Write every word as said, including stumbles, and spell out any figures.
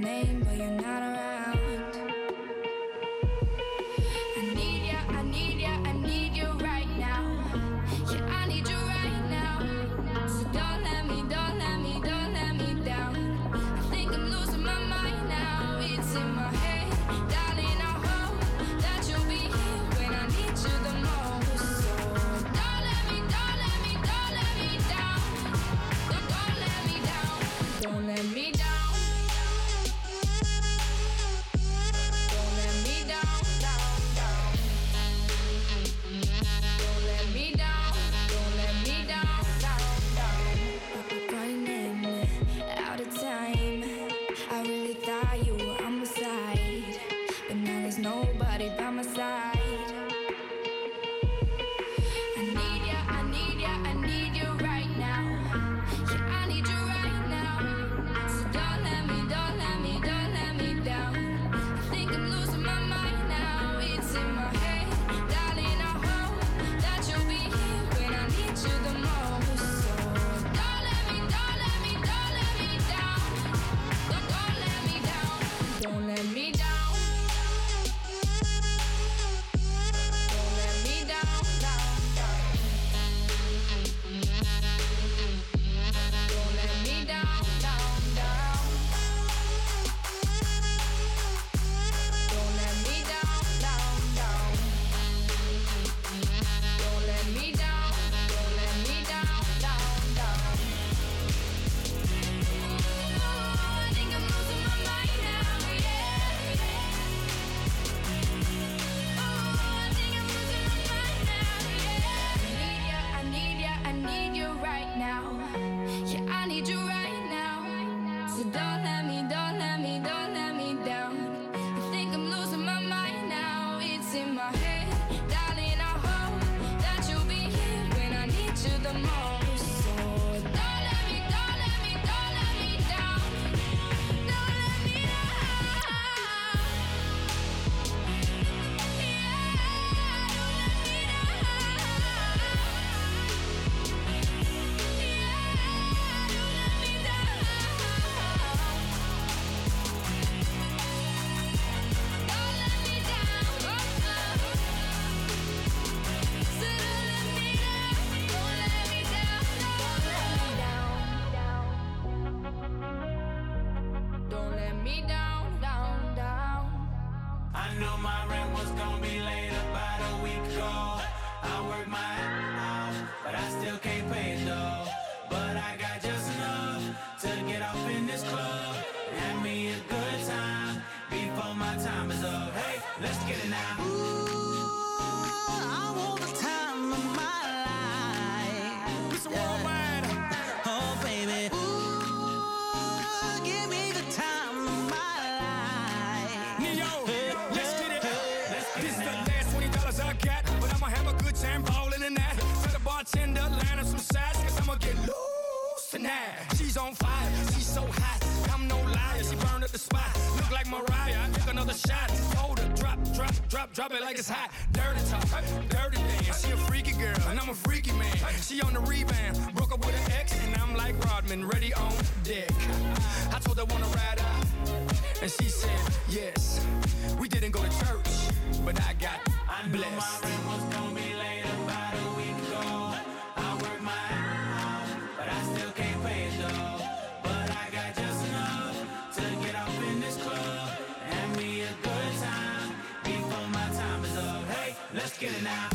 name, but you're not around. I need ya, I need ya, I need you right now. Yeah, I need you right now. So don't let me, don't let me, don't let me down. I think I'm losing my mind now. It's in my head, darling, I hope that you'll be here when I need you the most. So don't let me, don't let me, don't let me down. Don't, don't let me down. Don't let me down. Nobody by my side. I need ya, I need ya, I need you right now. Yeah, I need you right now. So don't let me, don't let me, don't let me down. I think I'm losing my mind now. It's in my head, darling, I hope that you'll be here when I need you the most. So don't let me, don't let me, don't let me down. Don't, don't let me down. Don't let me down. So don't let me, don't let me, don't let me down. I think I'm losing my mind now. It's in my head, darling, I hope that you'll be here when I need you the most. So don't let me, don't let me, don't let me down. Don't let me down. Yeah, don't let me down. Yeah, don't let me down. But I still can't pay it though. But I got just enough to get off in this club and have me a good time before my time is up. Hey, let's get it now. Ooh, I want the time of my life. It's worldwide. Oh, baby. Ooh, give me the time of my life. Neo, Hey, let's hey, get it. hey. Let's get This it is the now. last twenty dollars I got, but I'ma have a good time ballin' in that. Tell the bartender, line up some sides, cause I'ma get loose tonight. She's on fire, she's so hot, I'm no liar, she burned up the spot. Look like Mariah, I took another shot. Hold her, drop, drop, drop, drop it like it's hot. Dirty talk, dirty dance, she a freaky girl, and I'm a freaky man. She on the rebound, broke up with an ex, and I'm like Rodman, ready on deck. I told her wanna ride out, and she said yes. We didn't go to church, but I got I knew my blessed. rent was gonna be late about a week ago. I work my ass off, but I still can't pay it though. But I got just enough to get off in this club and have me a good time before my time is up. Hey, let's get it now.